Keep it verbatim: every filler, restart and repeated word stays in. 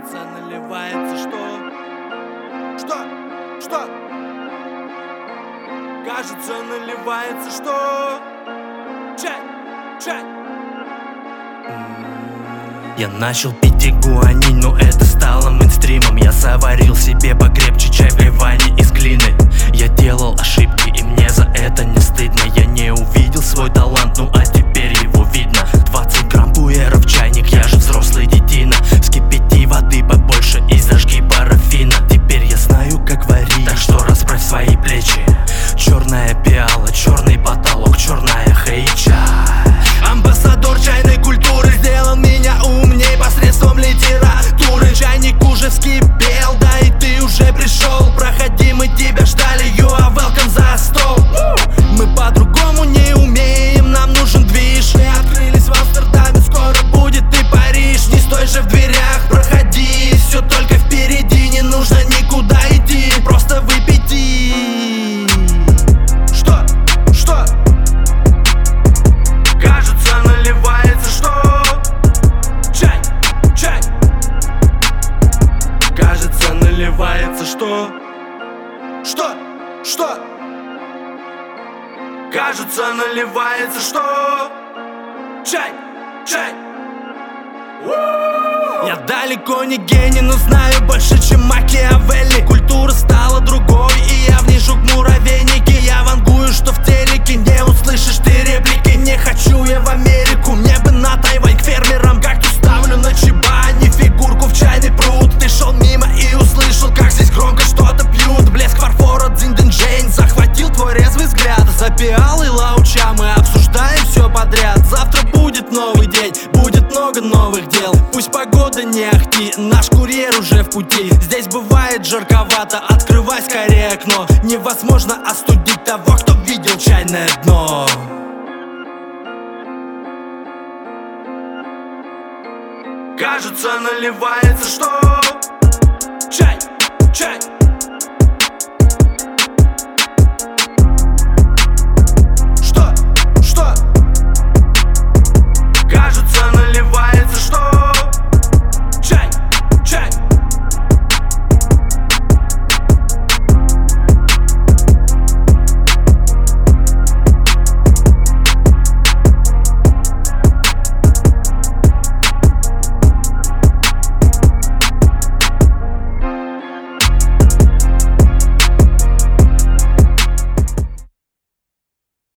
Кажется, наливается что? Что? Что? Кажется, наливается что? Чай, чай. Я начал пить игуанин, но это стало мейнстримом. Я заварил себе покрепче чай в ливане из глины. Я делал ошибки, и мне за это не стыдно. Я не увидел свой талант, ну а теперь его видно. Двадцать грамм пуэра в чайник, я же взрослый детина. Вскипяти воды побольше и зажги парафина. Теперь я знаю, как варить, так что расправь свои плечи. Черная пиала, черный потолок, черная хэйча. Амбассадор чайной культуры сделал меня умней посредством литературы. Чайник уже вскипел, да и ты уже пришел. Проходи, мы тебя ждали, you are welcome за стол. Мы по-другому не умеем, нам нужен движ. Мы открылись в Амстердаме, скоро будет и Париж. Не стой же в дверях, проходи, все только впереди. Не нужно никуда идти, просто выпейте. Что? Что? Кажется, наливается что? Чай, чай. Кажется, наливается что? Что? Что? Кажется, наливается что? Чай, чай. Я далеко не гений, но знаю больше, чем Макиавелли. Культура стала другой, и я в ней жук муравейники. Я вангую, что в телеке не услышишь ты реплики. Не хочу я в Америку, мне бы на Тайвань к фермерам. Кактус ставлю на чебане, фигурку в чайный пруд. Ты шел мимо и услышал, как здесь громко что-то пьют. Блеск фарфора, дзинь-дынь-джейн захватил твой резвый взгляд. За пиалой лауча мы обсуждаем все подряд. Завтра будет новый день, будет много новых дел. Пусть погода не ахти, наш курьер уже в пути. Здесь бывает жарковато, открывай скорее окно. Невозможно остудить того, кто видел чайное дно. Кажется, наливается что? Чай, чай.